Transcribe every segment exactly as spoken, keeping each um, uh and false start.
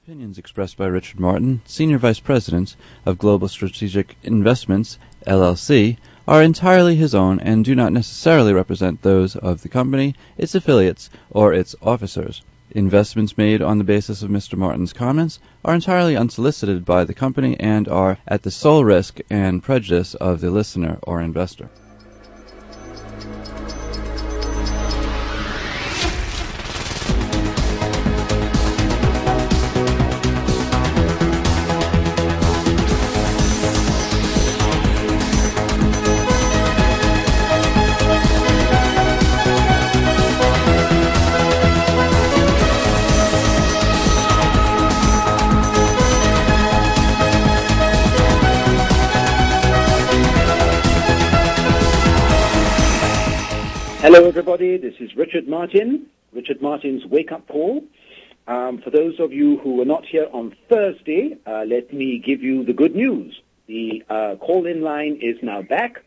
Opinions expressed by Richard Martin, Senior Vice President of Global Strategic Investments, L L C, are entirely his own and do not necessarily represent those of the company, its affiliates, or its officers. Investments made on the basis of Mister Martin's comments are entirely unsolicited by the company and are at the sole risk and prejudice of the listener or investor. Hello, everybody. This is Richard Martin, Richard Martin's Wake Up Call. Um, for those of you who were not here on Thursday, uh, let me give you the good news. The uh, call-in line is now back,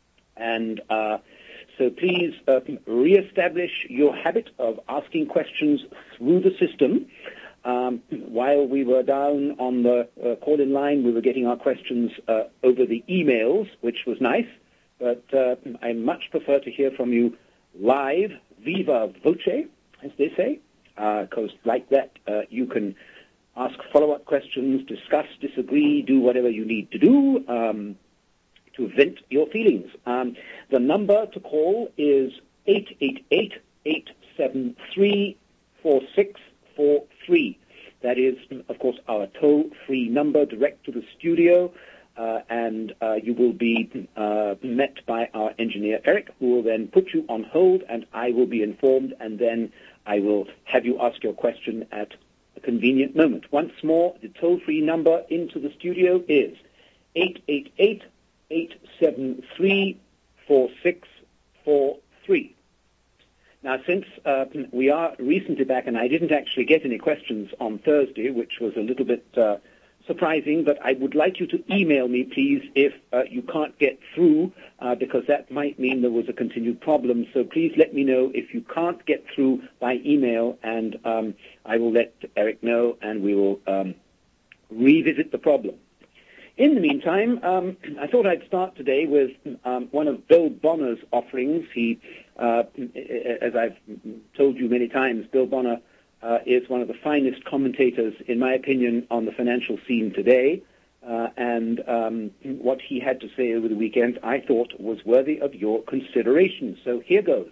and uh, so please uh, reestablish your habit of asking questions through the system. Um, while we were down on the uh, call-in line, we were getting our questions uh, over the emails, which was nice, but uh, I much prefer to hear from you live, viva voce, as they say, because uh, like that uh, you can ask follow-up questions, discuss, disagree, do whatever you need to do um, to vent your feelings. Um, the number to call is eight eight eight, eight seven three, four six four three. That is, of course, our toll-free number direct to the studio. Uh, and uh, you will be uh, met by our engineer, Eric, who will then put you on hold, and I will be informed, and then I will have you ask your question at a convenient moment. Once more, the toll-free number into the studio is eight eight eight, eight seven three, four six four three. Now, since uh, we are recently back, and I didn't actually get any questions on Thursday, which was a little bit Uh, surprising, but I would like you to email me, please, if uh, you can't get through, uh, because that might mean there was a continued problem. So please let me know if you can't get through by email, and um, I will let Eric know, and we will um, revisit the problem. In the meantime, um, I thought I'd start today with um, one of Bill Bonner's offerings. He, uh, as I've told you many times, Bill Bonner Uh, is one of the finest commentators, in my opinion, on the financial scene today. Uh, and um, what he had to say over the weekend, I thought, was worthy of your consideration. So here goes.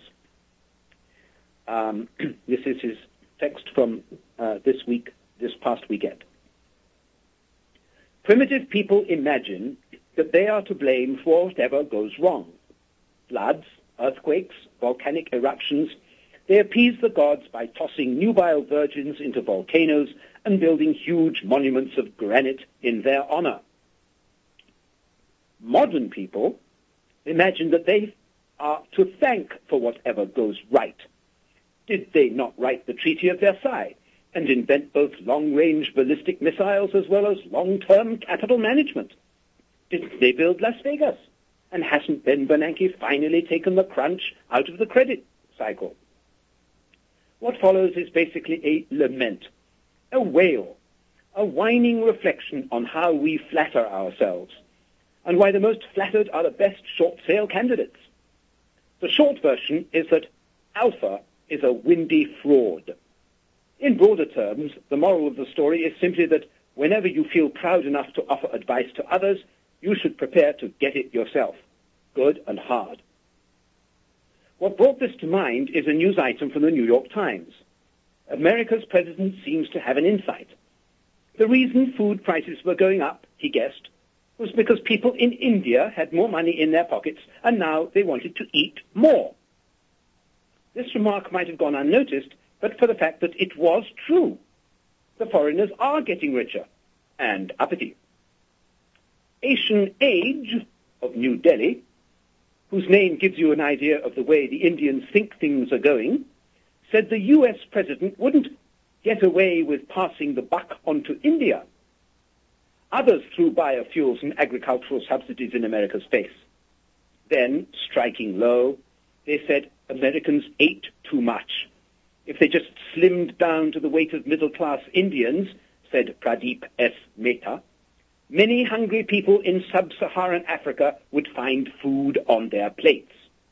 Um, this is his text from uh, this week, this past weekend. Primitive people imagine that they are to blame for whatever goes wrong. Floods, earthquakes, volcanic eruptions. They appease the gods by tossing nubile virgins into volcanoes and building huge monuments of granite in their honor. Modern people imagine that they are to thank for whatever goes right. Did they not write the Treaty of Versailles and invent both long-range ballistic missiles as well as long-term capital management? Didn't they build Las Vegas? And hasn't Ben Bernanke finally taken the crunch out of the credit cycle? What follows is basically a lament, a wail, a whining reflection on how we flatter ourselves, and why the most flattered are the best short sale candidates. The short version is that alpha is a windy fraud. In broader terms, the moral of the story is simply that whenever you feel proud enough to offer advice to others, you should prepare to get it yourself, good and hard. What brought this to mind is a news item from the New York Times. America's president seems to have an insight. The reason food prices were going up, he guessed, was because people in India had more money in their pockets and now they wanted to eat more. This remark might have gone unnoticed, but for the fact that it was true. The foreigners are getting richer and uppity. Asian Age of New Delhi, whose name gives you an idea of the way the Indians think things are going, said the U S president wouldn't get away with passing the buck on to India. Others threw biofuels and agricultural subsidies in America's face. Then, striking low, they said Americans ate too much. If they just slimmed down to the weight of middle-class Indians, said Pradeep S. Mehta, many hungry people in sub-Saharan Africa would find food on their plates.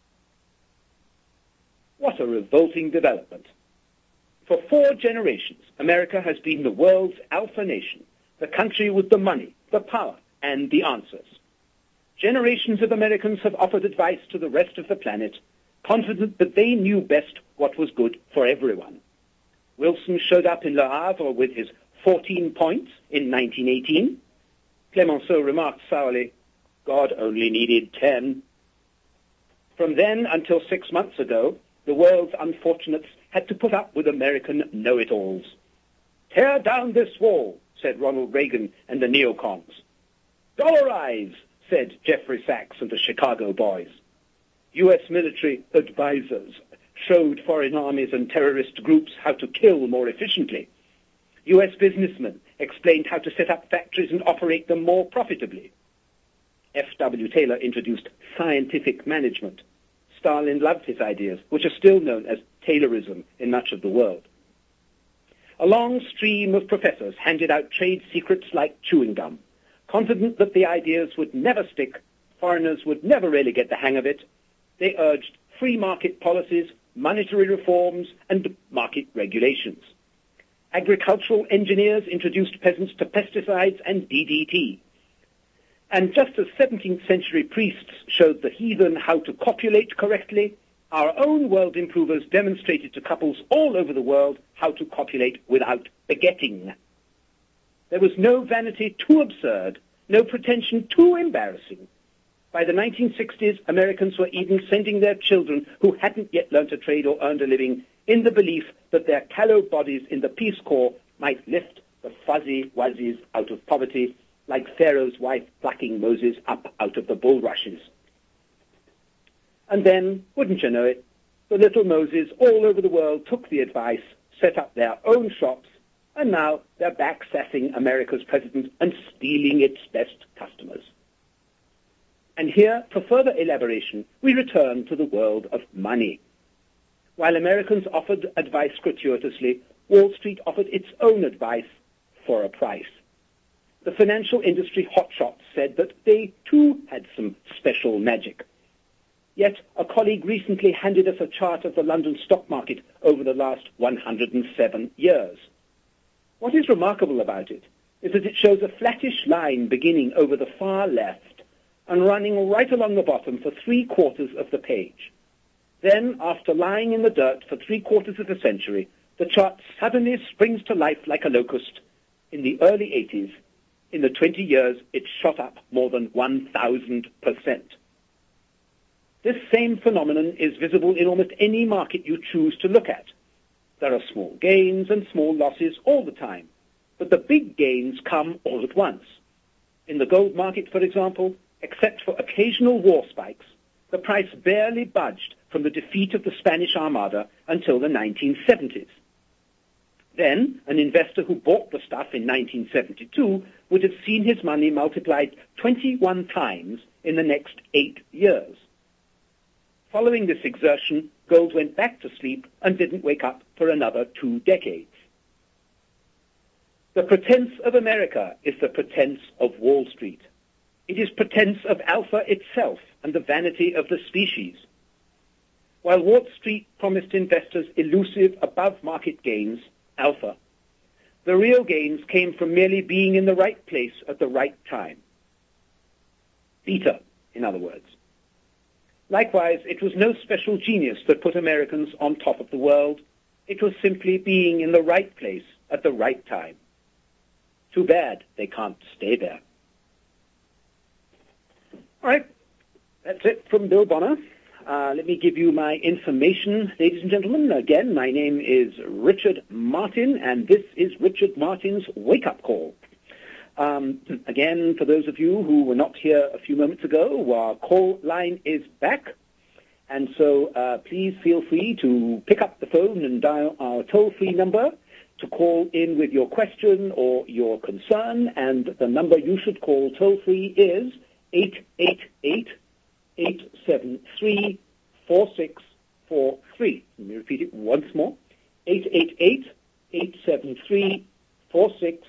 What a revolting development. For four generations, America has been the world's alpha nation, the country with the money, the power, and the answers. Generations of Americans have offered advice to the rest of the planet, confident that they knew best what was good for everyone. Wilson showed up in Le Havre with his fourteen points in nineteen eighteen. Clemenceau remarked sourly, God only needed ten. From then until six months ago, the world's unfortunates had to put up with American know-it-alls. Tear down this wall, said Ronald Reagan and the neocons. Dollarize, said Jeffrey Sachs and the Chicago boys. U S military advisors showed foreign armies and terrorist groups how to kill more efficiently. U S businessmen explained how to set up factories and operate them more profitably. F W Taylor introduced scientific management. Stalin loved his ideas, which are still known as Taylorism in much of the world. A long stream of professors handed out trade secrets like chewing gum, confident that the ideas would never stick, foreigners would never really get the hang of it. They urged free market policies, monetary reforms, and market regulations. Agricultural engineers introduced peasants to pesticides and D D T. And just as seventeenth century priests showed the heathen how to copulate correctly, our own world improvers demonstrated to couples all over the world how to copulate without begetting. There was no vanity too absurd, no pretension too embarrassing. By the nineteen sixties, Americans were even sending their children who hadn't yet learnt a trade or earned a living in the belief that their callow bodies in the Peace Corps might lift the fuzzy wuzzies out of poverty, like Pharaoh's wife plucking Moses up out of the bulrushes. And then, wouldn't you know it, the little Moses all over the world took the advice, set up their own shops, and now they're back sassing America's president and stealing its best customers. And here, for further elaboration, we return to the world of money. While Americans offered advice gratuitously, Wall Street offered its own advice for a price. The financial industry hotshots said that they, too, had some special magic. Yet, a colleague recently handed us a chart of the London stock market over the last one hundred seven years. What is remarkable about it is that it shows a flattish line beginning over the far left and running right along the bottom for three quarters of the page. Then, after lying in the dirt for three quarters of a century, the chart suddenly springs to life like a locust. In the early eighties, in the twenty years, it shot up more than one thousand percent. This same phenomenon is visible in almost any market you choose to look at. There are small gains and small losses all the time, but the big gains come all at once. In the gold market, for example, except for occasional war spikes, the price barely budged from the defeat of the Spanish Armada until the nineteen seventies. Then, an investor who bought the stuff in nineteen seventy-two would have seen his money multiplied twenty-one times in the next eight years. Following this exertion, gold went back to sleep and didn't wake up for another two decades. The pretense of America is the pretense of Wall Street. It is pretense of alpha itself and the vanity of the species. While Wall Street promised investors elusive above-market gains, alpha, the real gains came from merely being in the right place at the right time. Beta, in other words. Likewise, it was no special genius that put Americans on top of the world. It was simply being in the right place at the right time. Too bad they can't stay there. All right, that's it from Bill Bonner. Uh, let me give you my information, ladies and gentlemen. Again, my name is Richard Martin, and this is Richard Martin's Wake-Up Call. Um, again, for those of you who were not here a few moments ago, our call line is back. And so uh, please feel free to pick up the phone and dial our toll-free number to call in with your question or your concern. And the number you should call toll-free is eight eight eight, eight seven three, four six four three. Let me repeat it once more. eight eight eight, eight seven three, four six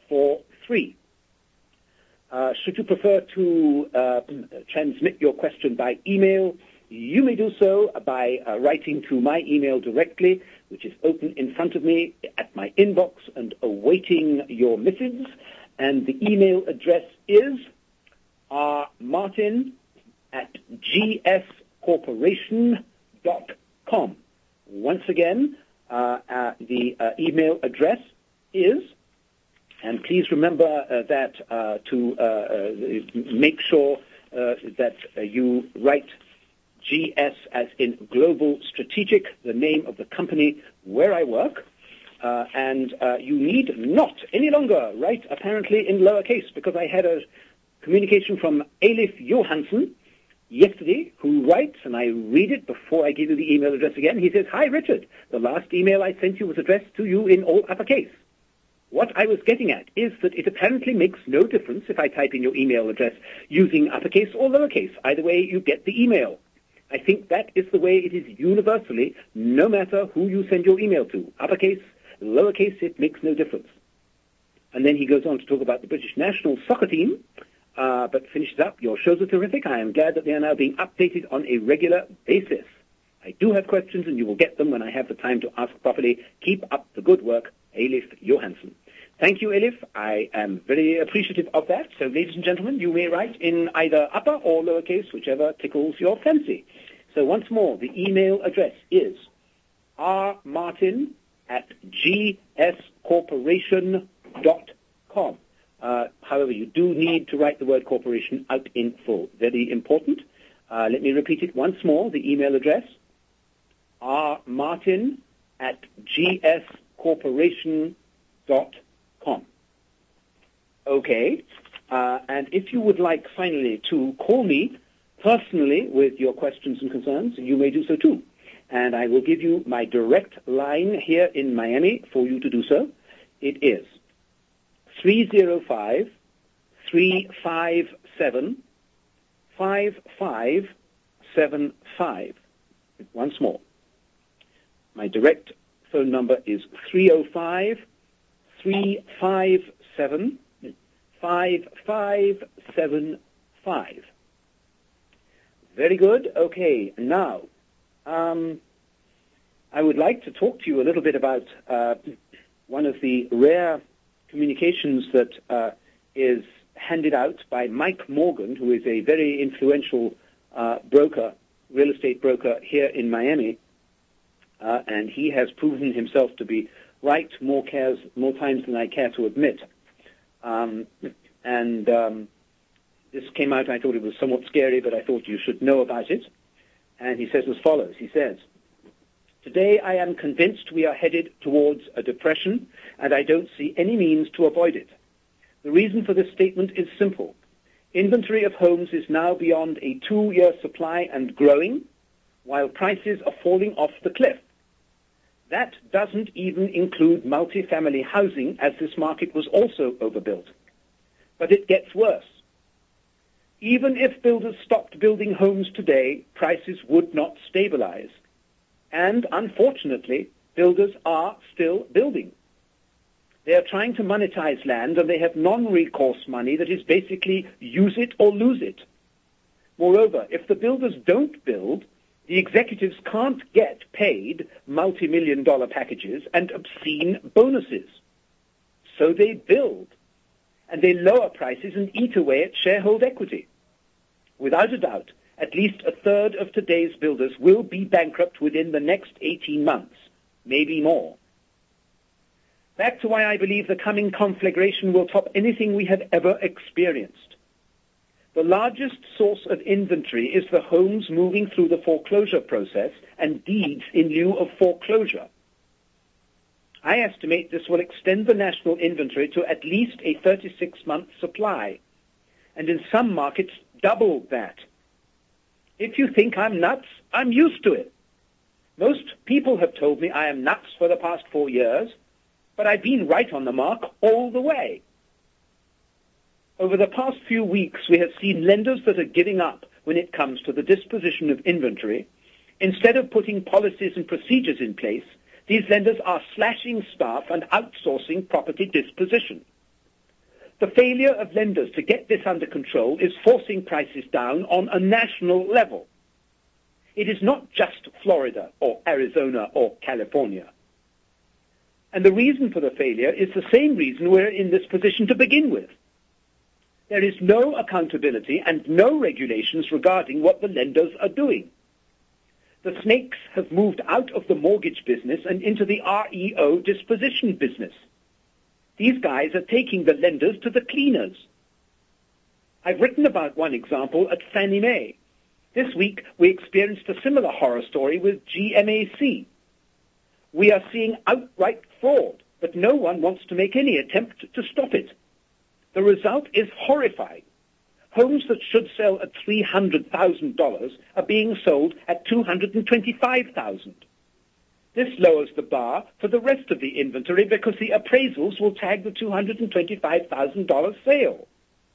four three. Uh, should you prefer to uh, transmit your question by email, you may do so by uh, writing to my email directly, which is open in front of me at my inbox and awaiting your missives. And the email address is rmartin at gscorporation dot com. Once again, uh, uh, the uh, email address is, and please remember uh, that uh, to uh, uh, make sure uh, that uh, you write G S as in Global Strategic, the name of the company where I work, uh, and uh, you need not any longer write apparently in lowercase, because I had a communication from Elif Johansson yesterday, who writes, and I read it before I give you the email address again. He says, "Hi Richard, the last email I sent you was addressed to you in all uppercase. What I was getting at is that it apparently makes no difference if I type in your email address using uppercase or lowercase. Either way, you get the email. I think that is the way it is universally, no matter who you send your email to. Uppercase, lowercase, it makes no difference." And then he goes on to talk about the British national soccer team, uh, but finishes up, "Your shows are terrific. I am glad that they are now being updated on a regular basis. I do have questions, and you will get them when I have the time to ask properly. Keep up the good work, Elif Johansson." Thank you, Elif. I am very appreciative of that. So, ladies and gentlemen, you may write in either upper or lowercase, whichever tickles your fancy. So once more, the email address is rmartin at gscorporation dot com. Uh, however, you do need to write the word corporation out in full. Very important. Uh, let me repeat it once more. The email address, rmartin at gscorporation dot com. Okay. Uh, and if you would like, finally, to call me personally with your questions and concerns, you may do so too. And I will give you my direct line here in Miami for you to do so. It is three oh five, three five seven, five five seven five. Once more. My direct phone number is three oh five, three five seven, five five seven five. Very good. Okay, now, um, I would like to talk to you a little bit about uh, one of the rare communications that uh, is handed out by Mike Morgan, who is a very influential uh, broker, real estate broker here in Miami, uh, and he has proven himself to be right more cares, more times than I care to admit. Um, and um, this came out, I thought it was somewhat scary, but I thought you should know about it. And he says as follows. He says, "Today I am convinced we are headed towards a depression, and I don't see any means to avoid it. The reason for this statement is simple. Inventory of homes is now beyond a two-year supply and growing, while prices are falling off the cliff. That doesn't even include multifamily housing, as this market was also overbuilt. But it gets worse. Even if builders stopped building homes today, prices would not stabilize. And unfortunately, builders are still building. They are trying to monetize land, and they have non-recourse money that is basically use it or lose it. Moreover, if the builders don't build, the executives can't get paid multi-million dollar packages and obscene bonuses. So they build, and they lower prices and eat away at shareholder equity. Without a doubt, at least a third of today's builders will be bankrupt within the next eighteen months, maybe more. Back to why I believe the coming conflagration will top anything we have ever experienced. The largest source of inventory is the homes moving through the foreclosure process and deeds in lieu of foreclosure. I estimate this will extend the national inventory to at least a thirty-six month supply, and in some markets, double that. If you think I'm nuts, I'm used to it. Most people have told me I am nuts for the past four years, but I've been right on the mark all the way. Over the past few weeks, we have seen lenders that are giving up when it comes to the disposition of inventory. Instead of putting policies and procedures in place, these lenders are slashing staff and outsourcing property disposition. The failure of lenders to get this under control is forcing prices down on a national level. It is not just Florida or Arizona or California. And the reason for the failure is the same reason we're in this position to begin with. There is no accountability and no regulations regarding what the lenders are doing. The snakes have moved out of the mortgage business and into the R E O disposition business. These guys are taking the lenders to the cleaners. I've written about one example at Fannie Mae. This week, we experienced a similar horror story with G M A C. We are seeing outright fraud, but no one wants to make any attempt to stop it. The result is horrifying. Homes that should sell at three hundred thousand dollars are being sold at two hundred twenty-five thousand dollars. This lowers the bar for the rest of the inventory because the appraisals will tag the two hundred twenty-five thousand dollars sale.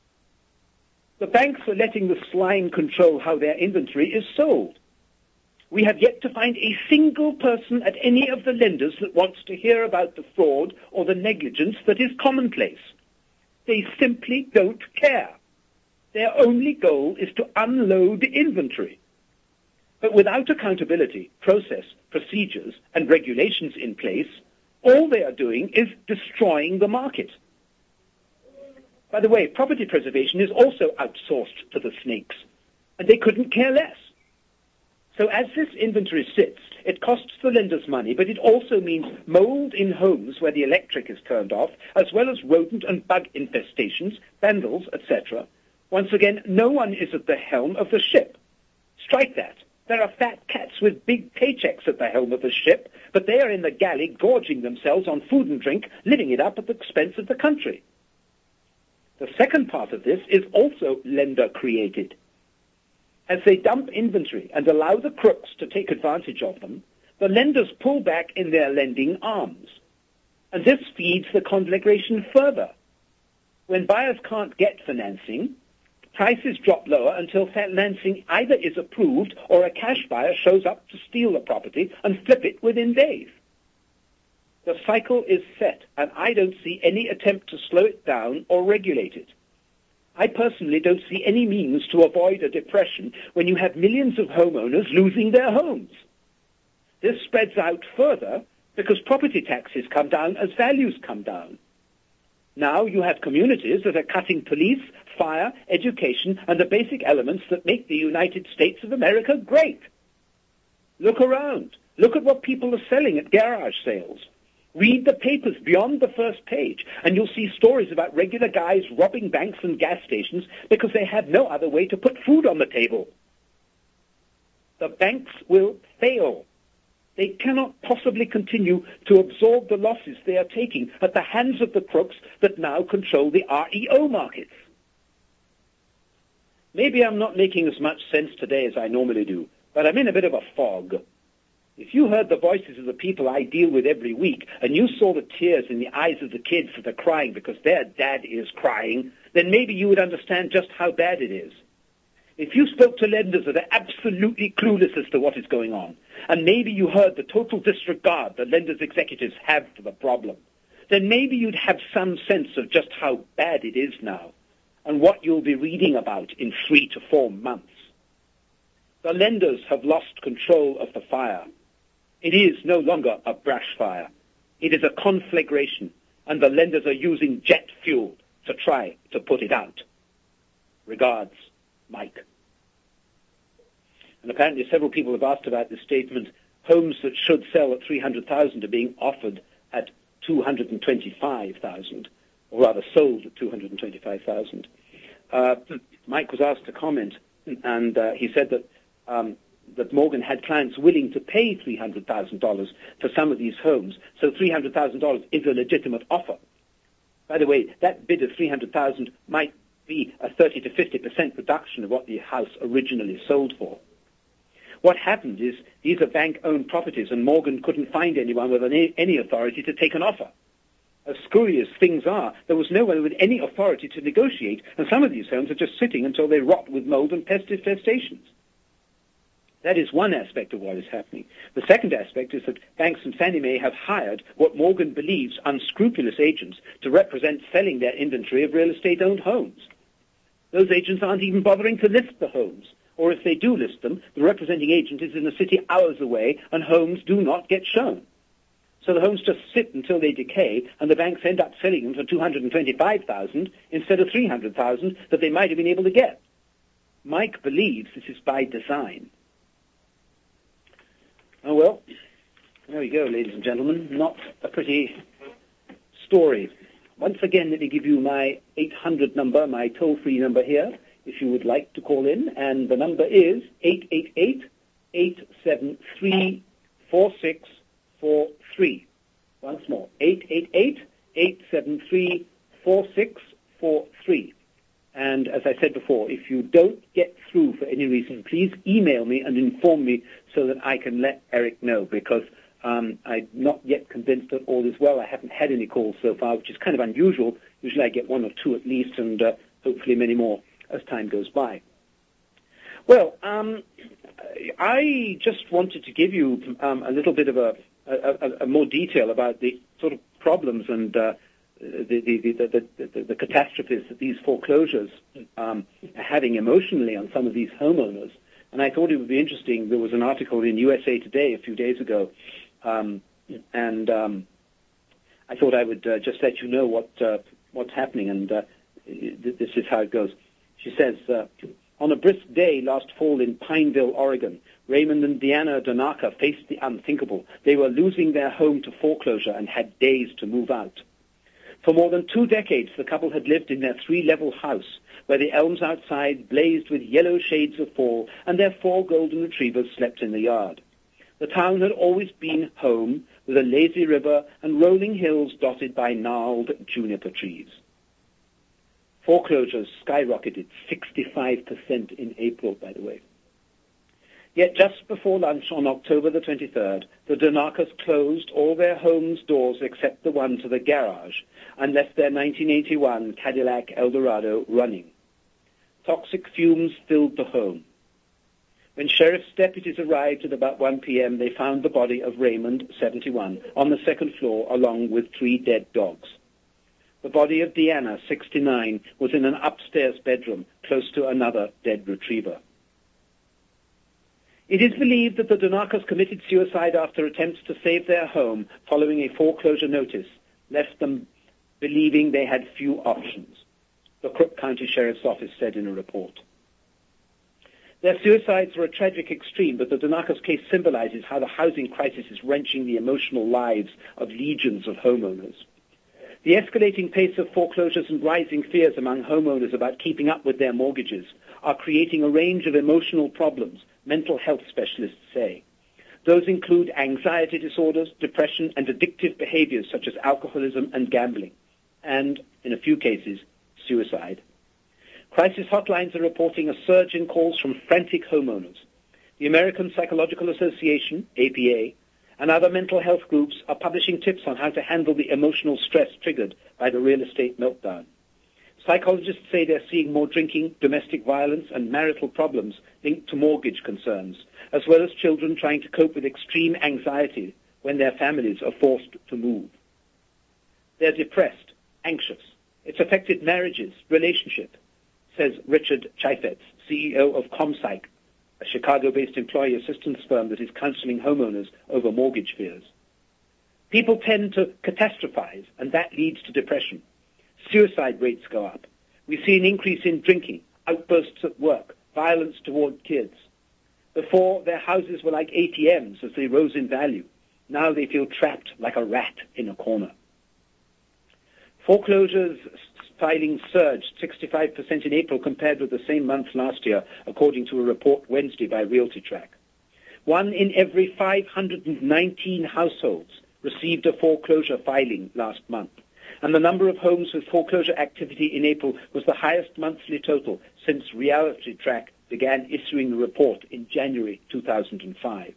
The banks are letting the slime control how their inventory is sold. We have yet to find a single person at any of the lenders that wants to hear about the fraud or the negligence that is commonplace. They simply don't care. Their only goal is to unload inventory. But without accountability, process, procedures, and regulations in place, all they are doing is destroying the market. By the way, property preservation is also outsourced to the snakes, and they couldn't care less. So as this inventory sits, it costs the lenders money, but it also means mold in homes where the electric is turned off, as well as rodent and bug infestations, vandals, et cetera. Once again, no one is at the helm of the ship. Strike that. There are fat cats with big paychecks at the helm of the ship, but they are in the galley gorging themselves on food and drink, living it up at the expense of the country. The second part of this is also lender-created. As they dump inventory and allow the crooks to take advantage of them, the lenders pull back in their lending arms. And this feeds the conflagration further. When buyers can't get financing, prices drop lower until financing either is approved or a cash buyer shows up to steal the property and flip it within days. The cycle is set, and I don't see any attempt to slow it down or regulate it. I personally don't see any means to avoid a depression when you have millions of homeowners losing their homes. This spreads out further because property taxes come down as values come down. Now you have communities that are cutting police, fire, education, and the basic elements that make the United States of America great. Look around. Look at what people are selling at garage sales. Read the papers beyond the first page, and you'll see stories about regular guys robbing banks and gas stations because they have no other way to put food on the table. The banks will fail. They cannot possibly continue to absorb the losses they are taking at the hands of the crooks that now control the R E O markets. Maybe I'm not making as much sense today as I normally do, but I'm in a bit of a fog. If you heard the voices of the people I deal with every week, and you saw the tears in the eyes of the kids that are crying because their dad is crying, then maybe you would understand just how bad it is. If you spoke to lenders that are absolutely clueless as to what is going on, and maybe you heard the total disregard the lenders' executives have for the problem, then maybe you'd have some sense of just how bad it is now, and what you'll be reading about in three to four months. The lenders have lost control of the fire. It is no longer a brush fire. It is a conflagration, and the lenders are using jet fuel to try to put it out. Regards, Mike. And apparently several people have asked about this statement. Homes that should sell at three hundred thousand dollars are being offered at two hundred twenty-five thousand dollars, or rather sold at two hundred twenty-five thousand dollars. Uh, Mike was asked to comment, and uh, he said that um, that Morgan had clients willing to pay three hundred thousand dollars for some of these homes, so three hundred thousand dollars is a legitimate offer. By the way, that bid of three hundred thousand dollars might be a thirty to fifty percent reduction of what the house originally sold for. What happened is these are bank-owned properties, and Morgan couldn't find anyone with any, any authority to take an offer. As screwy as things are, there was no one with any authority to negotiate, and some of these homes are just sitting until they rot with mold and pest infestations. That is one aspect of what is happening. The second aspect is that banks and Fannie Mae have hired what Morgan believes unscrupulous agents to represent selling their inventory of real estate-owned homes. Those agents aren't even bothering to list the homes, or if they do list them, the representing agent is in a city hours away and homes do not get shown. So the homes just sit until they decay, and the banks end up selling them for two hundred twenty-five thousand dollars instead of three hundred thousand dollars that they might have been able to get. Mike believes this is by design. Oh, well, there we go, ladies and gentlemen. Not a pretty story. Once again, let me give you my eight hundred number, my toll-free number here, if you would like to call in. And the number is eight eight eight, eight seven three, four six four three. Once more, eight eight eight, eight seven three, four six four three. And as I said before, if you don't get through for any reason, please email me and inform me so that I can let Eric know, because um, I'm not yet convinced that all is well. I haven't had any calls so far, which is kind of unusual. Usually I get one or two at least, and uh, hopefully many more as time goes by. Well, um, I just wanted to give you um, a little bit of a, a, a more detail about the sort of problems and uh, The the, the, the, the, the catastrophes that these foreclosures um, are having emotionally on some of these homeowners. And I thought it would be interesting. There was an article in U S A Today a few days ago, um, and um, I thought I would uh, just let you know what uh, what's happening, and uh, this is how it goes. She says, uh, on a brisk day last fall in Pineville, Oregon, Raymond and Deanna Donaka faced the unthinkable. They were losing their home to foreclosure and had days to move out. For more than two decades, the couple had lived in their three-level house, where the elms outside blazed with yellow shades of fall, and their four golden retrievers slept in the yard. The town had always been home, with a lazy river and rolling hills dotted by gnarled juniper trees. Foreclosures skyrocketed sixty-five percent in April, by the way. Yet just before lunch on October the twenty-third, the Donakas closed all their homes' doors except the one to the garage and left their nineteen eighty-one Cadillac Eldorado running. Toxic fumes filled the home. When sheriff's deputies arrived at about one p.m., they found the body of Raymond, seventy-one, on the second floor along with three dead dogs. The body of Deanna, sixty-nine, was in an upstairs bedroom close to another dead retriever. It is believed that the Donakas committed suicide after attempts to save their home following a foreclosure notice left them believing they had few options, the Crook County Sheriff's Office said in a report. Their suicides were a tragic extreme, but the Donakas case symbolizes how the housing crisis is wrenching the emotional lives of legions of homeowners. The escalating pace of foreclosures and rising fears among homeowners about keeping up with their mortgages are creating a range of emotional problems, mental health specialists say. Those include anxiety disorders, depression, and addictive behaviors such as alcoholism and gambling, and, in a few cases, suicide. Crisis hotlines are reporting a surge in calls from frantic homeowners. The American Psychological Association, A P A, and other mental health groups are publishing tips on how to handle the emotional stress triggered by the real estate meltdown. Psychologists say they're seeing more drinking, domestic violence, and marital problems linked to mortgage concerns, as well as children trying to cope with extreme anxiety when their families are forced to move. They're depressed, anxious. It's affected marriages, relationship, says Richard Chaifetz, C E O of ComPsych, a Chicago-based employee assistance firm that is counseling homeowners over mortgage fears. People tend to catastrophize, and that leads to depression. Suicide rates go up. We see an increase in drinking, outbursts at work, violence toward kids. Before, their houses were like A T Ms as they rose in value. Now they feel trapped like a rat in a corner. Foreclosures filing surged sixty-five percent in April compared with the same month last year, according to a report Wednesday by RealtyTrack. One in every five hundred nineteen households received a foreclosure filing last month, and the number of homes with foreclosure activity in April was the highest monthly total since RealtyTrack began issuing the report in January two thousand five.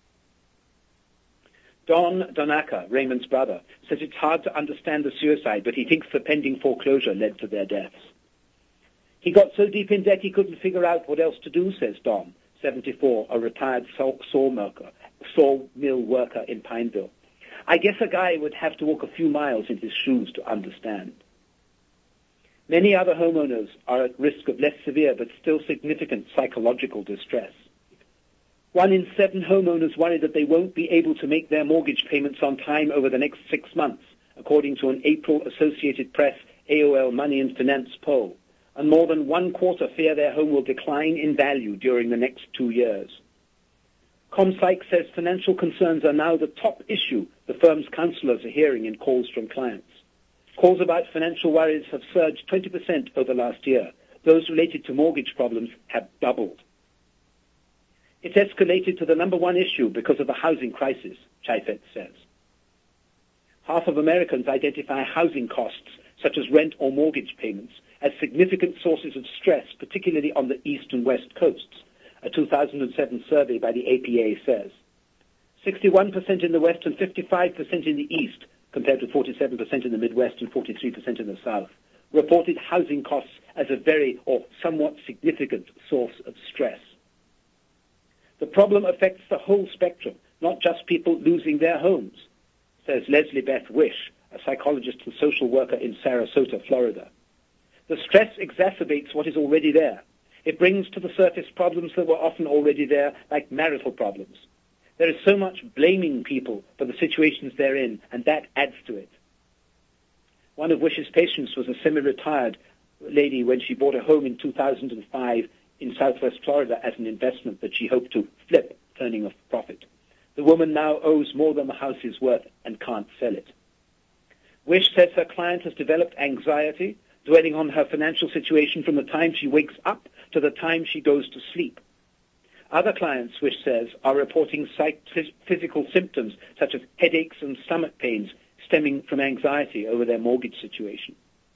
Don Donaka, Raymond's brother, says it's hard to understand the suicide, but he thinks the pending foreclosure led to their deaths. He got so deep in debt he couldn't figure out what else to do, says Don, seventy-four, a retired sawmill sawmill worker in Pineville. I guess a guy would have to walk a few miles in his shoes to understand. Many other homeowners are at risk of less severe but still significant psychological distress. One in seven homeowners worry that they won't be able to make their mortgage payments on time over the next six months, according to an April Associated Press A O L Money and Finance poll, and more than one quarter fear their home will decline in value during the next two years. ComPsych says financial concerns are now the top issue the firm's counselors are hearing in calls from clients. Calls about financial worries have surged twenty percent over last year. Those related to mortgage problems have doubled. It's escalated to the number one issue because of the housing crisis, Chaifetz says. Half of Americans identify housing costs, such as rent or mortgage payments, as significant sources of stress, particularly on the east and west coasts, a two thousand seven survey by the A P A says. sixty-one percent in the west and fifty-five percent in the east, compared to forty-seven percent in the Midwest and forty-three percent in the South, reported housing costs as a very or somewhat significant source of stress. The problem affects the whole spectrum, not just people losing their homes, says Leslie Beth Wish, a psychologist and social worker in Sarasota, Florida. The stress exacerbates what is already there. It brings to the surface problems that were often already there, like marital problems. There is so much blaming people for the situations they're in, and that adds to it. One of Wish's patients was a semi-retired lady when she bought a home in two thousand five in southwest Florida as an investment that she hoped to flip, turning a profit. The woman now owes more than the house is worth and can't sell it. Wish says her client has developed anxiety, dwelling on her financial situation from the time she wakes up to the time she goes to sleep. Other clients, Wish says, are reporting psych- physical symptoms such as headaches and stomach pains stemming from anxiety over their mortgage situation.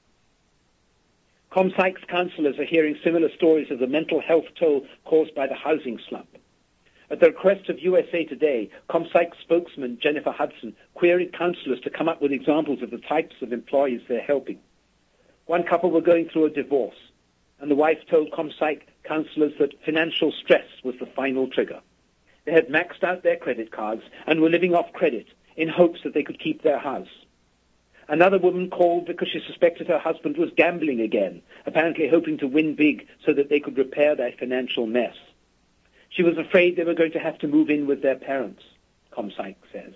ComPsych's counselors are hearing similar stories of the mental health toll caused by the housing slump. At the request of U S A Today, ComPsych spokesman Jennifer Hudson queried counselors to come up with examples of the types of employees they're helping. One couple were going through a divorce, and the wife told ComPsych counselors that financial stress was the final trigger. They had maxed out their credit cards and were living off credit in hopes that they could keep their house. Another woman called because she suspected her husband was gambling again, apparently hoping to win big so that they could repair their financial mess. She was afraid they were going to have to move in with their parents, ComPsych says.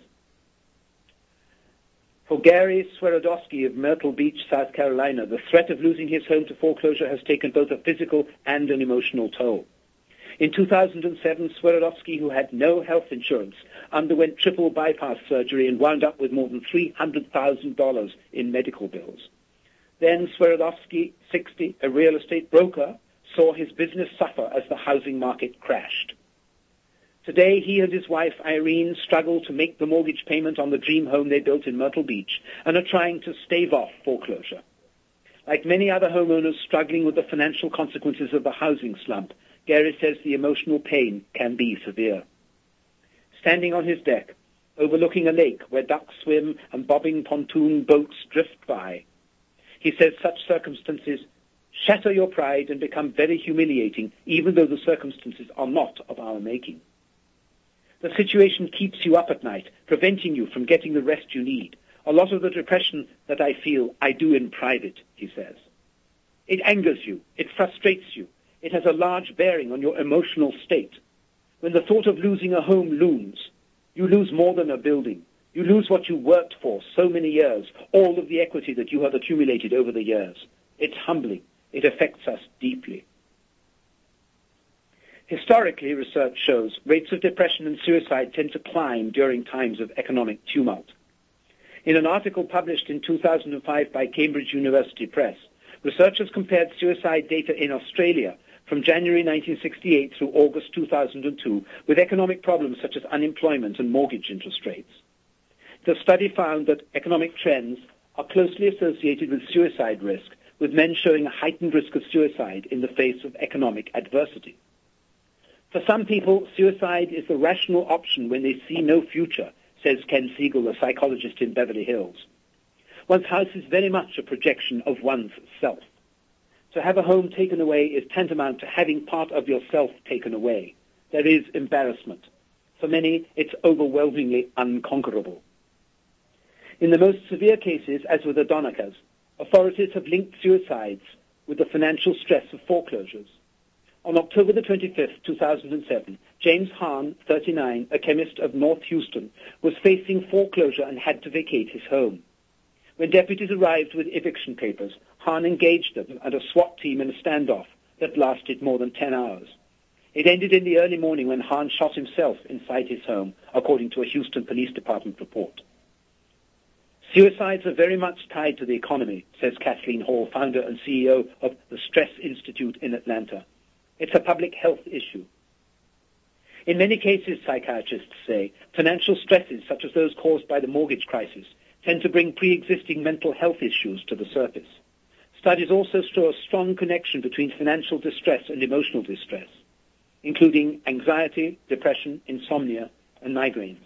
For Gary Swerodowski of Myrtle Beach, South Carolina, the threat of losing his home to foreclosure has taken both a physical and an emotional toll. In two thousand seven, Swerodowski, who had no health insurance, underwent triple bypass surgery and wound up with more than three hundred thousand dollars in medical bills. Then Swerodowski, sixty, a real estate broker, saw his business suffer as the housing market crashed. Today, he and his wife, Irene, struggle to make the mortgage payment on the dream home they built in Myrtle Beach and are trying to stave off foreclosure. Like many other homeowners struggling with the financial consequences of the housing slump, Gary says the emotional pain can be severe. Standing on his deck, overlooking a lake where ducks swim and bobbing pontoon boats drift by, he says such circumstances shatter your pride and become very humiliating, even though the circumstances are not of our making. The situation keeps you up at night, preventing you from getting the rest you need. A lot of the depression that I feel, I do in private, he says. It angers you. It frustrates you. It has a large bearing on your emotional state. When the thought of losing a home looms, you lose more than a building. You lose what you worked for so many years, all of the equity that you have accumulated over the years. It's humbling. It affects us deeply. Historically, research shows rates of depression and suicide tend to climb during times of economic tumult. In an article published in two thousand five by Cambridge University Press, researchers compared suicide data in Australia from January nineteen sixty-eight through August two thousand two with economic problems such as unemployment and mortgage interest rates. The study found that economic trends are closely associated with suicide risk, with men showing a heightened risk of suicide in the face of economic adversity. For some people, suicide is the rational option when they see no future, says Ken Siegel, a psychologist in Beverly Hills. One's house is very much a projection of one's self. To have a home taken away is tantamount to having part of yourself taken away. there is embarrassment. For many, it's overwhelmingly unconquerable. In the most severe cases, as with the Donakas, authorities have linked suicides with the financial stress of foreclosures. On October the twenty-fifth, two thousand seven, James Hahn, thirty-nine, a chemist of North Houston, was facing foreclosure and had to vacate his home. When deputies arrived with eviction papers, Hahn engaged them and a SWAT team in a standoff that lasted more than ten hours. It ended in the early morning when Hahn shot himself inside his home, according to a Houston Police Department report. Suicides are very much tied to the economy, says Kathleen Hall, founder and C E O of the Stress Institute in Atlanta. It's a public health issue. In many cases, psychiatrists say, financial stresses such as those caused by the mortgage crisis tend to bring pre-existing mental health issues to the surface. Studies also show a strong connection between financial distress and emotional distress, including anxiety, depression, insomnia, and migraines.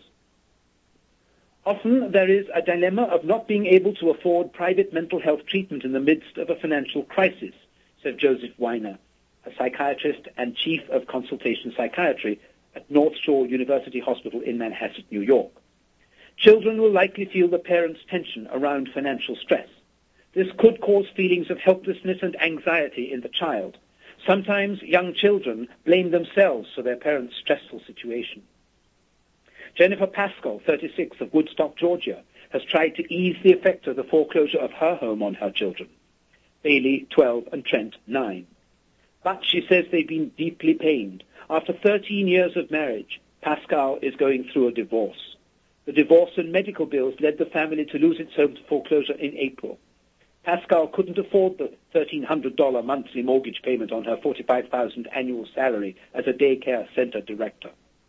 Often there is a dilemma of not being able to afford private mental health treatment in the midst of a financial crisis, said Joseph Weiner, a psychiatrist and chief of consultation psychiatry at North Shore University Hospital in Manhasset, New York. Children will likely feel the parents' tension around financial stress. This could cause feelings of helplessness and anxiety in the child. Sometimes young children blame themselves for their parents' stressful situation. Jennifer Pascal, thirty-six, of Woodstock, Georgia, has tried to ease the effect of the foreclosure of her home on her children, Bailey, twelve, and Trent, nine. But she says they've been deeply pained. After thirteen years of marriage, Pascal is going through a divorce. The divorce and medical bills led the family to lose its home to foreclosure in April. Pascal couldn't afford the thirteen hundred dollars monthly mortgage payment on her forty-five thousand dollars annual salary as a daycare center director.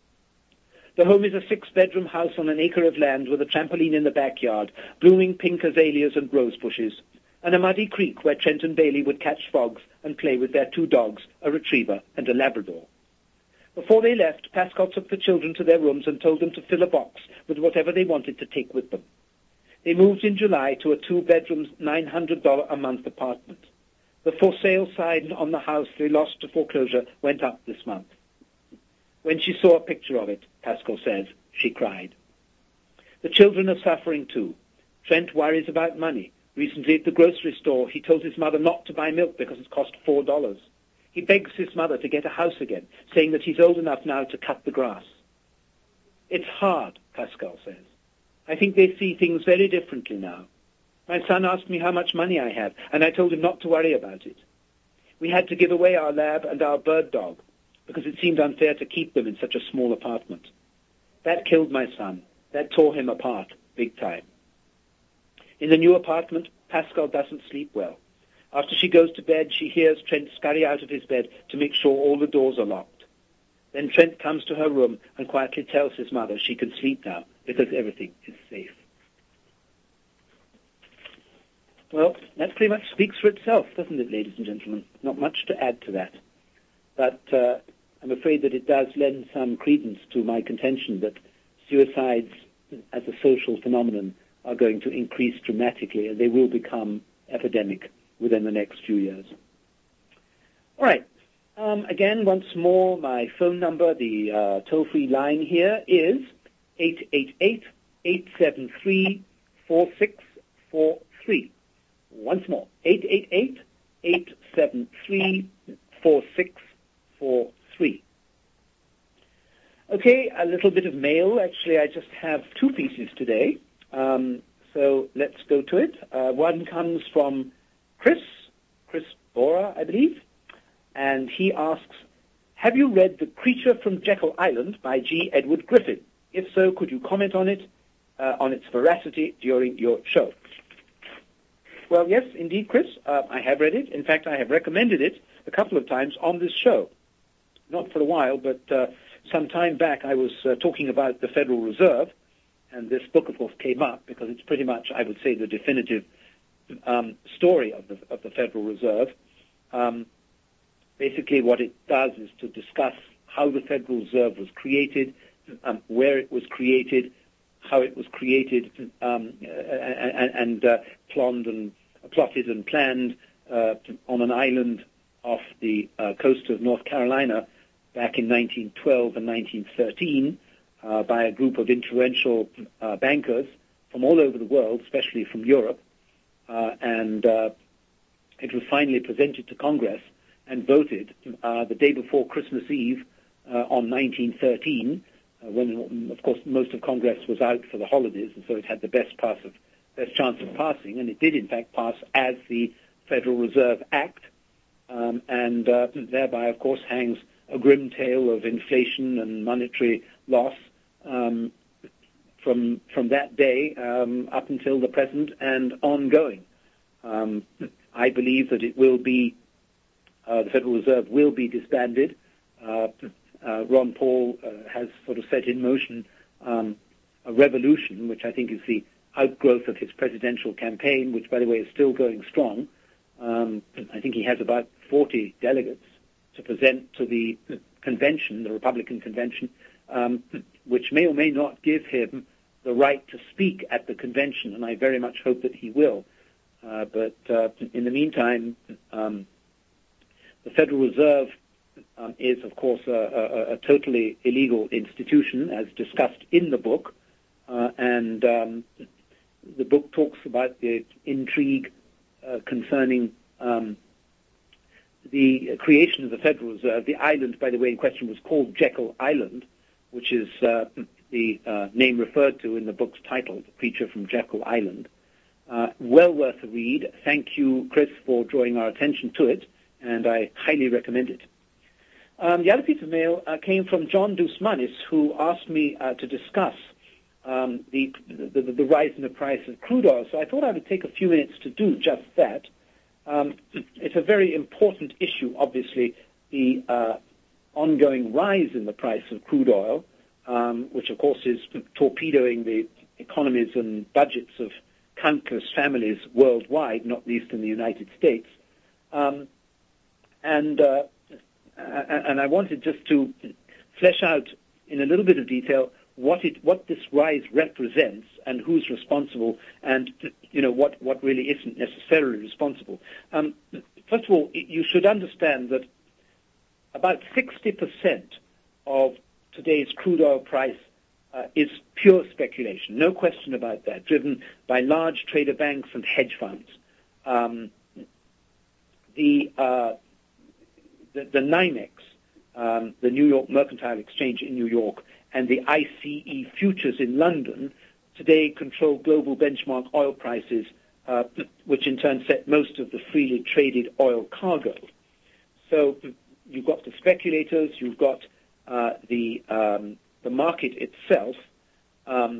The home is a six-bedroom house on an acre of land with a trampoline in the backyard, blooming pink azaleas and rose bushes, and a muddy creek where Trent and Bailey would catch frogs and play with their two dogs, a retriever and a Labrador. Before they left, Pascal took the children to their rooms and told them to fill a box with whatever they wanted to take with them. They moved in July to a two-bedroom, nine hundred dollars a month apartment. The for-sale sign on the house they lost to foreclosure went up this month. When she saw a picture of it, Pascal says, she cried. The children are suffering too. Trent worries about money. Recently at the grocery store, he told his mother not to buy milk because it cost four dollars. He begs his mother to get a house again, saying that he's old enough now to cut the grass. It's hard, Pascal says. I think they see things very differently now. My son asked me how much money I have, and I told him not to worry about it. We had to give away our lab and our bird dog because it seemed unfair to keep them in such a small apartment. That killed my son. That tore him apart, big time. In the new apartment, Pascal doesn't sleep well. After she goes to bed, she hears Trent scurry out of his bed to make sure all the doors are locked. Then Trent comes to her room and quietly tells his mother she can sleep now because everything is safe. Well, that pretty much speaks for itself, doesn't it, ladies and gentlemen? Not much to add to that. But uh, I'm afraid that it does lend some credence to my contention that suicides as a social phenomenon are going to increase dramatically, and they will become epidemic within the next few years. All right. Um, again, once more, my phone number, the uh, toll-free line here is eight eight eight, eight seven three, four six four three. Once more, eight eight eight, eight seven three, four six four three. Okay, a little bit of mail. Actually, I just have two pieces today. Um, so let's go to it. Uh, one comes from Chris, Chris Bora, I believe, and he asks, have you read The Creature from Jekyll Island by G. Edward Griffin? If so, could you comment on it, uh, on its veracity during your show? Well, yes, indeed, Chris, uh, I have read it. In fact, I have recommended it a couple of times on this show. Not for a while, but uh, some time back I was uh, talking about the Federal Reserve, and this book, of course, came up because it's pretty much, I would say, the definitive um, story of the, of the Federal Reserve. Um, basically, what it does is to discuss how the Federal Reserve was created, um, where it was created, how it was created, um, and, and uh, planned and plotted and planned uh, on an island off the uh, coast of North Carolina back in nineteen twelve and nineteen thirteen uh, by a group of influential uh, bankers from all over the world, especially from Europe, uh, and uh, it was finally presented to Congress and voted uh, the day before Christmas Eve uh, on nineteen thirteen, uh, when, of course, most of Congress was out for the holidays, and so it had the best pass of best chance of passing, and it did, in fact, pass as the Federal Reserve Act, um, and uh, thereby, of course, hangs a grim tale of inflation and monetary loss um, from from that day um, up until the present and ongoing. Um, I believe that it will be, uh, the Federal Reserve will be disbanded. Uh, uh, Ron Paul uh, has sort of set in motion um, a revolution, which I think is the outgrowth of his presidential campaign, which, by the way, is still going strong. Um, I think he has about forty delegates to present to the convention, the Republican convention, um, which may or may not give him the right to speak at the convention, and I very much hope that he will. Uh, but uh, in the meantime, um, the Federal Reserve um, is, of course, a, a, a totally illegal institution, as discussed in the book, uh, and um, the book talks about the intrigue uh, concerning um, the creation of the Federal Reserve. The island, by the way, in question was called Jekyll Island, which is uh, the uh, name referred to in the book's title, The Creature from Jekyll Island. Uh, well worth a read. Thank you, Chris, for drawing our attention to it, and I highly recommend it. Um, the other piece of mail uh, came from John Dusmanis, who asked me uh, to discuss um, the, the, the rise in the price of crude oil. So I thought I would take a few minutes to do just that. Um, it's a very important issue, obviously, the uh, ongoing rise in the price of crude oil, um, which, of course, is torpedoing the economies and budgets of countless families worldwide, not least in the United States. Um, and uh, and I wanted just to flesh out in a little bit of detail what it what this rise represents and who's responsible, and you know what, what really isn't necessarily responsible. Um, first of all, you should understand that about sixty percent of today's crude oil price uh, is pure speculation, no question about that, driven by large trader banks and hedge funds. Um, the, uh, the the NYMEX, um, the New York Mercantile Exchange in New York, and the I C E futures in London today control global benchmark oil prices, uh, which in turn set most of the freely traded oil cargo. So you've got the speculators, you've got uh, the um, the market itself, um,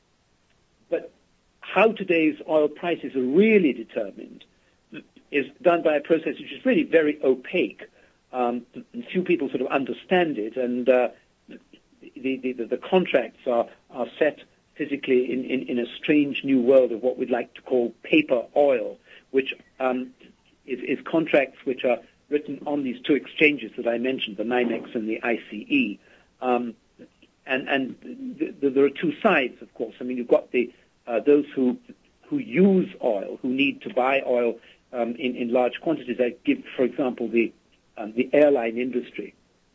but how today's oil prices are really determined is done by a process which is really very opaque. Um, few people sort of understand it, and uh, the, the, the contracts are, are set physically in, in, in a strange new world of what we'd like to call paper oil, which um, is, is contracts which are written on these two exchanges that I mentioned, the NYMEX and the I C E. Um, and and th- th- there are two sides, of course. I mean, you've got the uh, those who who use oil, who need to buy oil um, in, in large quantities. I give, for example, the um, the airline industry.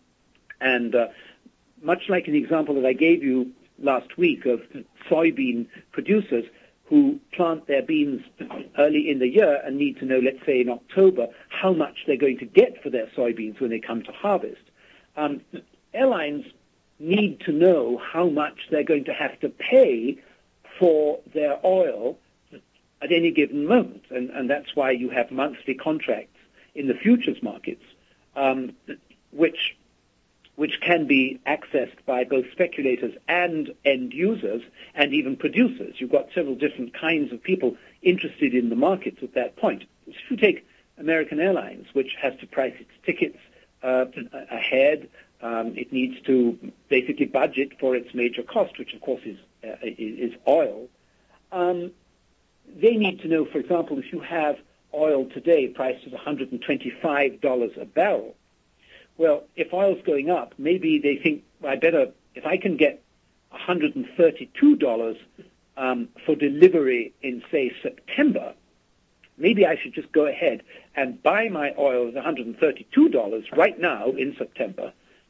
And uh, much like an example that I gave you last week of soybean producers who plant their beans early in the year and need to know, let's say in October, how much they're going to get for their soybeans when they come to harvest. Um, airlines need to know how much they're going to have to pay for their oil at any given moment, and, and that's why you have monthly contracts in the futures markets, um, which which can be accessed by both speculators and end users and even producers. You've got several different kinds of people interested in the markets at that point. If you take American Airlines, which has to price its tickets uh, ahead, um, it needs to basically budget for its major cost, which of course is uh, is oil. Um, they need to know, for example, if you have oil today priced at one hundred twenty-five dollars a barrel, well, if oil's going up, maybe they think, well, I better, if I can get one hundred thirty-two dollars um, for delivery in, say, September, maybe I should just go ahead and buy my oil at one hundred thirty-two dollars right now in September,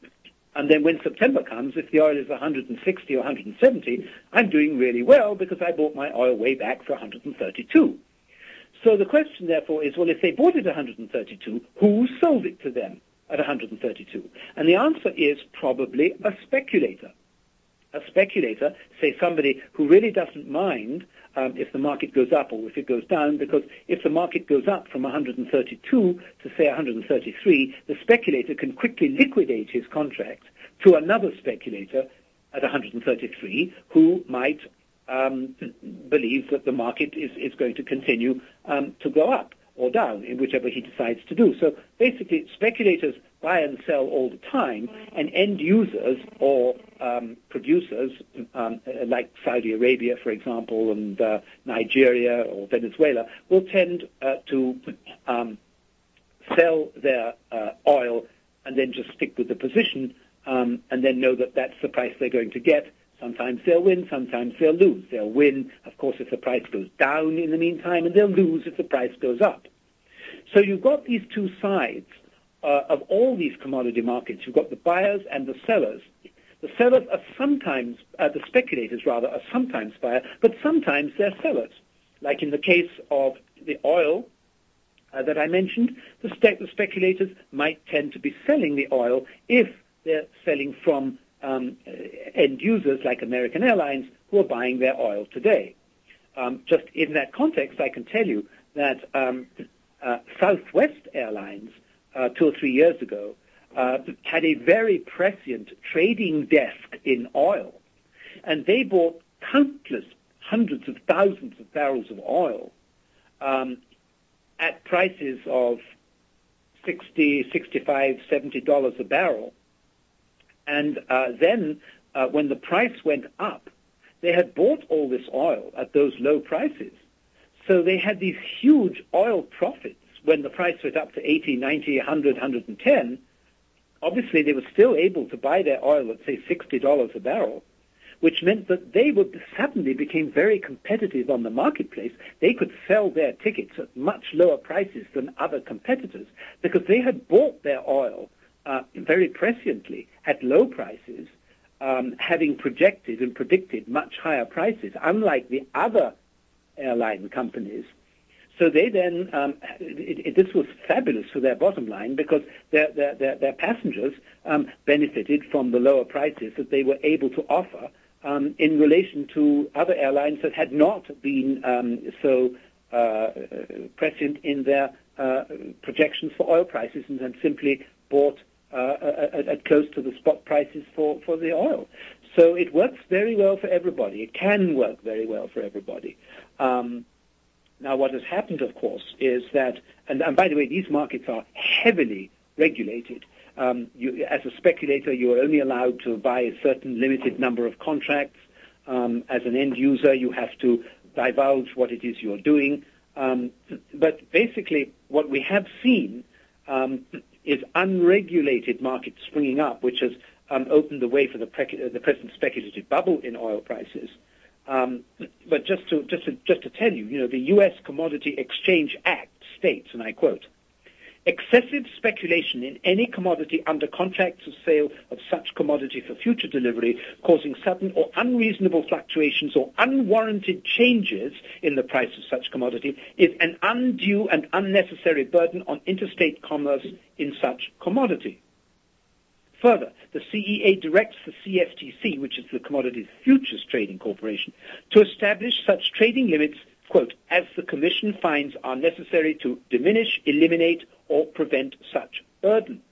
And then when September comes, if the oil is one hundred sixty or one hundred seventy, I'm doing really well because I bought my oil way back for one hundred thirty-two. So the question, therefore, is, well, if they bought it at one hundred thirty-two, who sold it to them at one hundred thirty-two? And the answer is probably a speculator. A speculator, say somebody who really doesn't mind um, if the market goes up or if it goes down, because if the market goes up from one hundred thirty-two to, say, one hundred thirty-three, the speculator can quickly liquidate his contract to another speculator at one hundred thirty-three who might um, believe that the market is, is going to continue um, to go up or down in whichever he decides to do. So basically, speculators buy and sell all the time, and end users or um, producers, um, like Saudi Arabia, for example, and uh, Nigeria or Venezuela, will tend uh, to um, sell their uh, oil and then just stick with the position um, and then know that that's the price they're going to get. Sometimes they'll win, sometimes they'll lose. They'll win, of course, if the price goes down in the meantime, and they'll lose if the price goes up. So you've got these two sides uh, of all these commodity markets. You've got the buyers and the sellers. The sellers are sometimes, uh, the speculators rather, are sometimes buyers, but sometimes they're sellers. Like in the case of the oil uh, that I mentioned, the, ste- the speculators might tend to be selling the oil if they're selling from um, end users like American Airlines who are buying their oil today. Um, just in that context, I can tell you that um, uh, Southwest Airlines, uh, two or three years ago, uh, had a very prescient trading desk in oil, and they bought countless hundreds of thousands of barrels of oil um, at prices of sixty, sixty-five, seventy dollars a barrel. And uh, then uh, when the price went up, they had bought all this oil at those low prices. So they had these huge oil profits when the price went up to eighty, ninety, one hundred, one hundred ten. Obviously, they were still able to buy their oil at, say, sixty dollars a barrel, which meant that they would suddenly became very competitive on the marketplace. They could sell their tickets at much lower prices than other competitors because they had bought their oil uh, very presciently at low prices, um, having projected and predicted much higher prices, unlike the other airline companies. So they then, um, it, it, this was fabulous for their bottom line because their, their, their, their passengers um, benefited from the lower prices that they were able to offer um, in relation to other airlines that had not been um, so uh, prescient in their uh, projections for oil prices and had simply bought uh, at, at close to the spot prices for, for the oil. So it works very well for everybody. It can work very well for everybody. Um, Now, what has happened, of course, is that, and, and by the way, these markets are heavily regulated. Um, you, as a speculator, you are only allowed to buy a certain limited number of contracts. Um, as an end user, you have to divulge what it is you're doing. Um, but basically, what we have seen um, is unregulated markets springing up, which has um, opened the way for the, pre- the present speculative bubble in oil prices. Um, but just to, just to just to tell you, you know, the U S Commodity Exchange Act states, and I quote, excessive speculation in any commodity under contracts of sale of such commodity for future delivery, causing sudden or unreasonable fluctuations or unwarranted changes in the price of such commodity, is an undue and unnecessary burden on interstate commerce in such commodity. Further, the C E A directs the C F T C, which is the Commodities Futures Trading Corporation, to establish such trading limits, quote, as the Commission finds are necessary to diminish, eliminate, or prevent such burden.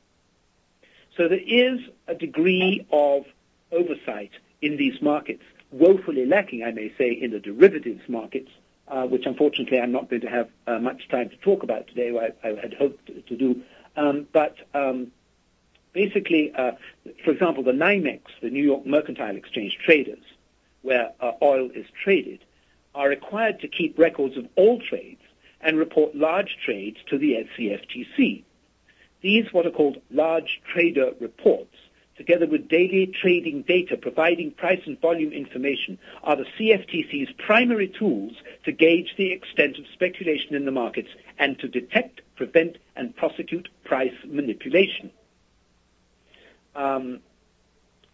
So there is a degree of oversight in these markets, woefully lacking, I may say, in the derivatives markets, uh, which unfortunately I'm not going to have uh, much time to talk about today, I, I had hoped to do. Um, but... Um, Basically, uh, for example, the NYMEX, the New York Mercantile Exchange traders, where uh, oil is traded, are required to keep records of all trades and report large trades to the C F T C. These, what are called large trader reports, together with daily trading data providing price and volume information, are the C F T C's primary tools to gauge the extent of speculation in the markets and to detect, prevent, and prosecute price manipulation. Um,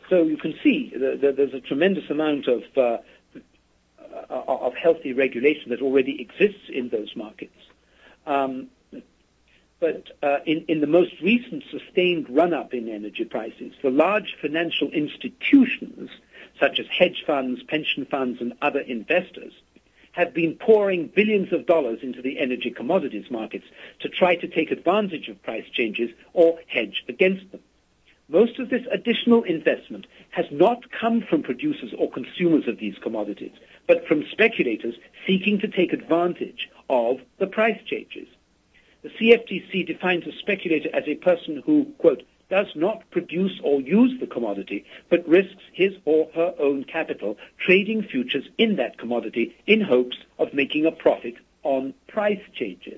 so you can see that there's a tremendous amount of uh, of healthy regulation that already exists in those markets. Um, but uh, in, in the most recent sustained run-up in energy prices, the large financial institutions, such as hedge funds, pension funds, and other investors, have been pouring billions of dollars into the energy commodities markets to try to take advantage of price changes or hedge against them. Most of this additional investment has not come from producers or consumers of these commodities, but from speculators seeking to take advantage of the price changes. The C F T C defines a speculator as a person who, quote, does not produce or use the commodity, but risks his or her own capital trading futures in that commodity in hopes of making a profit on price changes.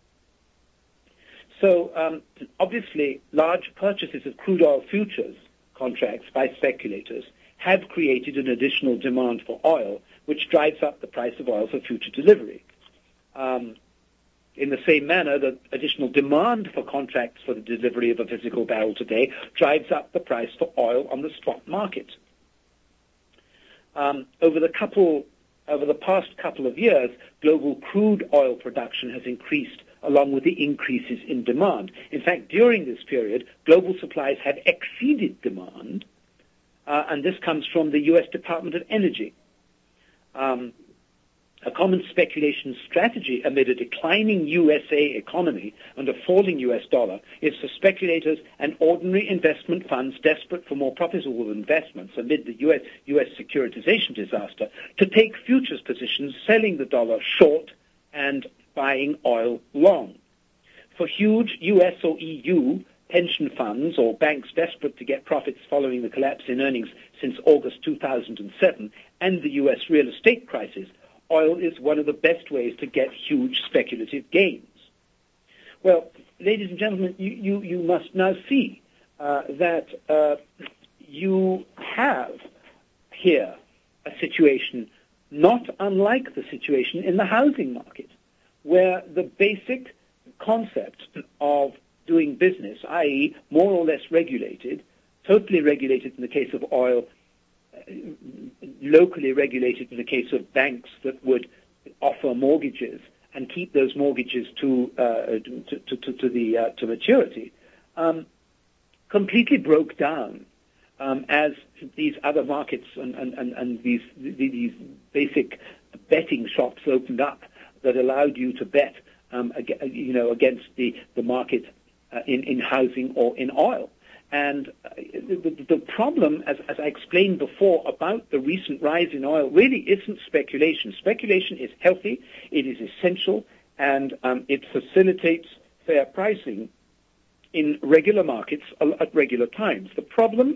So um, obviously, large purchases of crude oil futures contracts by speculators have created an additional demand for oil, which drives up the price of oil for future delivery. Um, in the same manner, the additional demand for contracts for the delivery of a physical barrel today drives up the price for oil on the spot market. Um, over the couple, over the past couple of years, global crude oil production has increased along with the increases in demand. In fact, during this period, global supplies have exceeded demand, uh, and this comes from the U S Department of Energy. Um, a common speculation strategy amid a declining U S A economy and a falling U S dollar is for speculators and ordinary investment funds desperate for more profitable investments amid the U S, U S securitization disaster to take futures positions, selling the dollar short and buying oil long. For huge U S or E U pension funds or banks desperate to get profits following the collapse in earnings since August two thousand seven and the U S real estate crisis, oil is one of the best ways to get huge speculative gains. Well, ladies and gentlemen, you, you, you must now see uh, that uh, you have here a situation not unlike the situation in the housing market, where the basic concept of doing business, that is more or less regulated, totally regulated in the case of oil, locally regulated in the case of banks that would offer mortgages and keep those mortgages to uh, to, to, to, to the uh, to maturity, um, completely broke down um, as these other markets and, and, and, and these these basic betting shops opened up that allowed you to bet, um, you know, against the the market uh, in in housing or in oil. And uh, the, the problem, as, as I explained before, about the recent rise in oil really isn't speculation. Speculation is healthy, it is essential, and um, it facilitates fair pricing in regular markets at regular times. The problem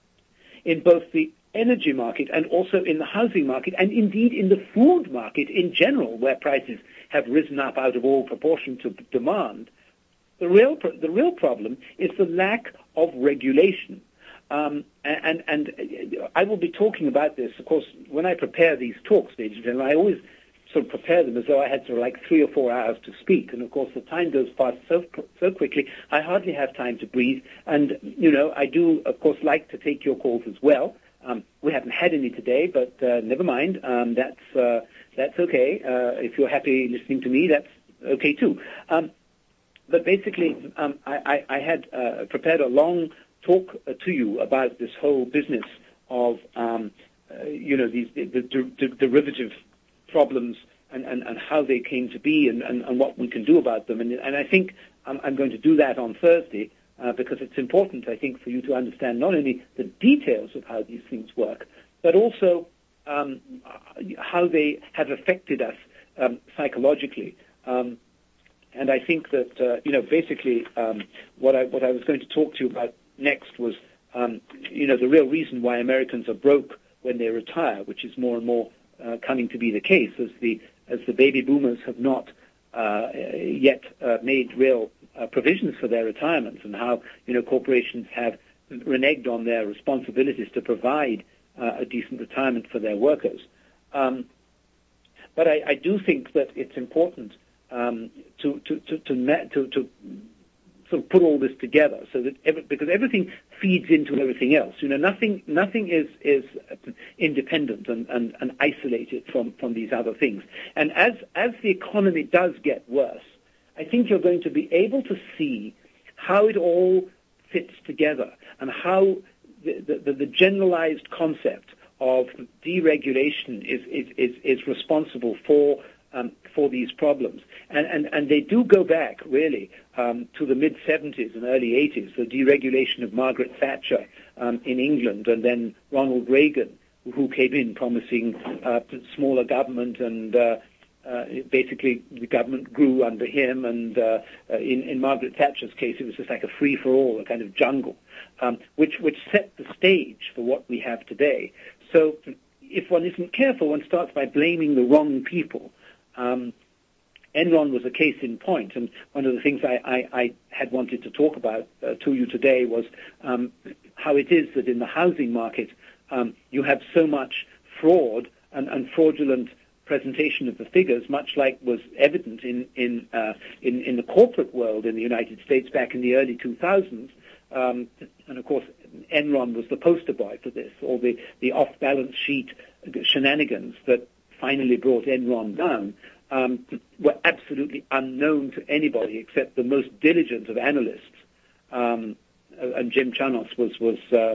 in both the energy market and also in the housing market, and indeed in the food market in general, where prices have risen up out of all proportion to demand, The real the real problem is the lack of regulation, um, and and I will be talking about this. Of course, when I prepare these talks, ladies and gentlemen, I always sort of prepare them as though I had sort of like three or four hours to speak, and of course the time goes past so so quickly. I hardly have time to breathe, and you know I do of course like to take your calls as well. Um, we haven't had any today, but uh, never mind. Um, that's uh, that's okay. Uh, if you're happy listening to me, that's okay too. Um, But basically, um, I, I, I had uh, prepared a long talk uh, to you about this whole business of, um, uh, you know, these the, the, the derivative problems and, and, and how they came to be and, and, and what we can do about them. And, and I think um, I'm going to do that on Thursday uh, because it's important, I think, for you to understand not only the details of how these things work, but also um, how they have affected us um, psychologically. Um, And I think that, uh, you know, basically um, what I what I was going to talk to you about next was, um, you know, the real reason why Americans are broke when they retire, which is more and more uh, coming to be the case as the as the baby boomers have not uh, yet uh, made real uh, provisions for their retirements, and how, you know, corporations have reneged on their responsibilities to provide uh, a decent retirement for their workers. Um, but I, I do think that it's important Um, to, to, to, to, to sort of put all this together, so that every, because everything feeds into everything else. You know, nothing nothing is is independent and, and, and isolated from, from these other things. And as as the economy does get worse, I think you're going to be able to see how it all fits together and how the, the, the generalized concept of deregulation is is, is, is responsible for um, for these problems. And, and, and they do go back, really, um, to the mid-seventies and early eighties, the deregulation of Margaret Thatcher um, in England, and then Ronald Reagan, who came in promising uh, smaller government, and uh, uh, basically the government grew under him, and uh, uh, in, in Margaret Thatcher's case, it was just like a free-for-all, a kind of jungle, um, which, which set the stage for what we have today. So if one isn't careful, one starts by blaming the wrong people. Um, Enron was a case in point, and one of the things I, I, I had wanted to talk about uh, to you today was um, how it is that in the housing market um, you have so much fraud and, and fraudulent presentation of the figures, much like was evident in in, uh, in in the corporate world in the United States back in the early two thousands. Um, and of course, Enron was the poster boy for this, all the, the off-balance sheet shenanigans that finally brought Enron down. Um, were absolutely unknown to anybody except the most diligent of analysts. Um, and Jim Chanos was, was uh,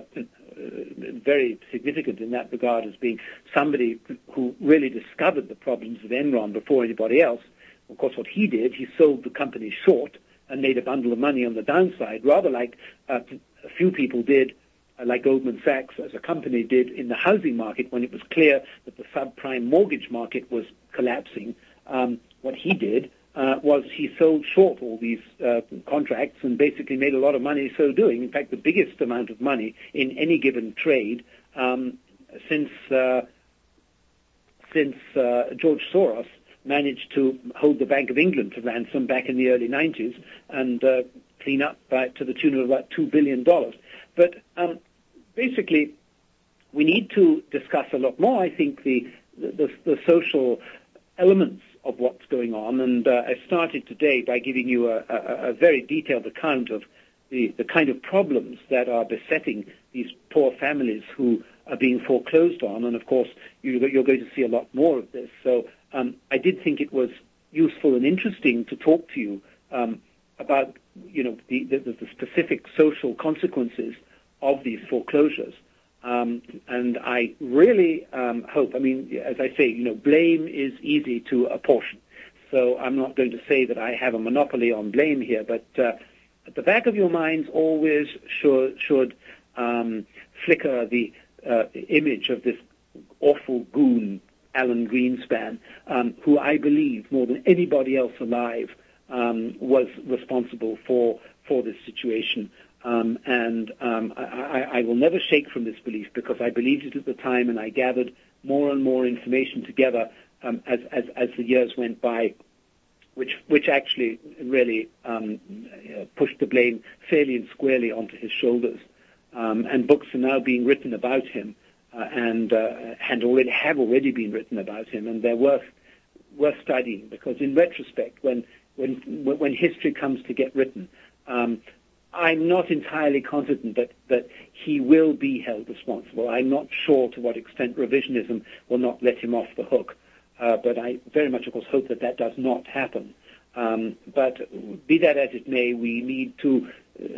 very significant in that regard as being somebody who really discovered the problems of Enron before anybody else. Of course, what he did, he sold the company short and made a bundle of money on the downside, rather like uh, a few people did, uh, like Goldman Sachs as a company did in the housing market when it was clear that the subprime mortgage market was collapsing. Um, what he did uh, was he sold short all these uh, contracts and basically made a lot of money so doing. In fact, the biggest amount of money in any given trade um, since uh, since uh, George Soros managed to hold the Bank of England to ransom back in the early nineties and uh, clean up by, to the tune of about two billion dollars. But um, basically, we need to discuss a lot more, I think, the the, the social elements of what's going on, and uh, I started today by giving you a, a, a very detailed account of the, the kind of problems that are besetting these poor families who are being foreclosed on, and of course you, you're going to see a lot more of this. So um, I did think it was useful and interesting to talk to you um, about, you know, the, the, the specific social consequences of these foreclosures. Um, and I really um, hope, I mean, as I say, you know, blame is easy to apportion. So I'm not going to say that I have a monopoly on blame here, but uh, at the back of your minds always should, should um, flicker the uh, image of this awful goon, Alan Greenspan, um, who I believe more than anybody else alive um, was responsible for for this situation. Um, and um, I, I will never shake from this belief because I believed it at the time, and I gathered more and more information together um, as, as, as the years went by, which which actually really um, pushed the blame fairly and squarely onto his shoulders. Um, and books are now being written about him, uh, and uh, and already have already been written about him, and they're worth worth studying because in retrospect, when when when history comes to get written. Um, I'm not entirely confident that, that he will be held responsible. I'm not sure to what extent revisionism will not let him off the hook. Uh, but I very much, of course, hope that that does not happen. Um, but be that as it may, we need to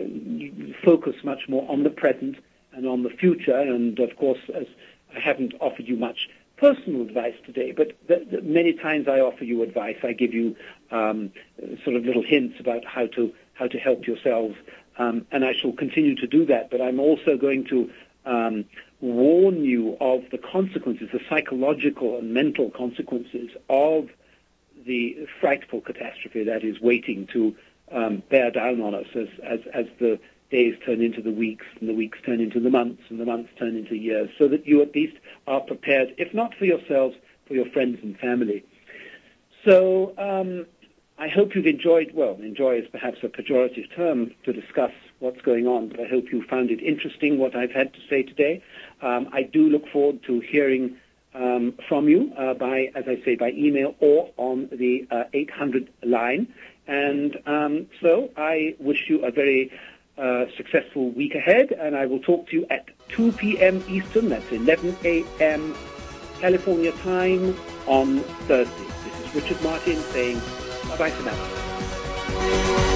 uh, focus much more on the present and on the future. And, of course, as I haven't offered you much personal advice today, but the, the many times I offer you advice, I give you um, sort of little hints about how to how to help yourselves. Um, and I shall continue to do that, but I'm also going to um, warn you of the consequences, the psychological and mental consequences of the frightful catastrophe that is waiting to um, bear down on us as, as, as the days turn into the weeks, and the weeks turn into the months, and the months turn into years, so that you at least are prepared, if not for yourselves, for your friends and family. So um, I hope you've enjoyed, well, enjoy is perhaps a pejorative term to discuss what's going on, but I hope you found it interesting what I've had to say today. Um, I do look forward to hearing um, from you uh, by, as I say, by email or on the uh, eight hundred line. And um, so I wish you a very uh, successful week ahead, and I will talk to you at two p.m. Eastern, that's eleven a.m. California time on Thursday. This is Richard Martin saying bye-bye for now.